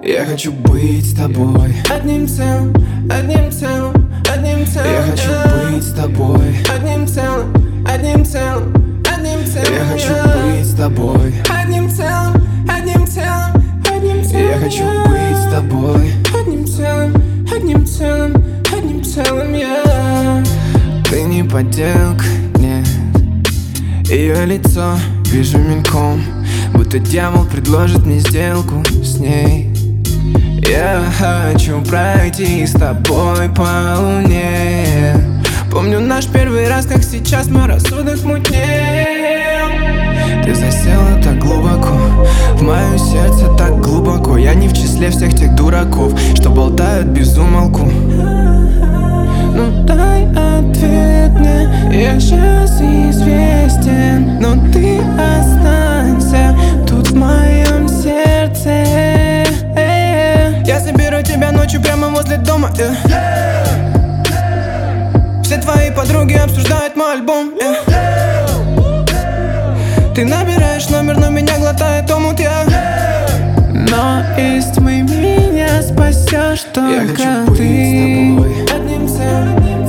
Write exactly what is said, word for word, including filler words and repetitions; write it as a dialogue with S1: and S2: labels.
S1: Я хочу быть с тобой
S2: одним целым, одним целым, одним целым.
S1: Я хочу быть с тобой
S2: одним целым, одним целым, одним целым.
S1: Я хочу быть с тобой
S2: одним целым, одним целым, одним целым.
S1: Я хочу быть с тобой
S2: одним целым, одним целым, одним целым. Я.
S1: Ты не подделка, нет. Ее лицо вижу мельком, будто дьявол предложит мне сделку с ней. Я хочу пройти с тобой по луне. Помню наш первый раз, как сейчас мой рассудок мутнел. Ты засела так глубоко, в мое сердце так глубоко. Я не в числе всех тех дураков, что болтают без умолку.
S2: Ну дай ответ мне, я сейчас известен, но ты останься тут в моем сердце. Я соберу тебя ночью прямо возле дома, yeah. Все твои подруги обсуждают мой альбом, yeah. Ты набираешь номер, но меня глотает омут, я. Но из тьмы меня спасешь только
S1: Я хочу быть
S2: ты.
S1: с тобой
S2: Одним целым.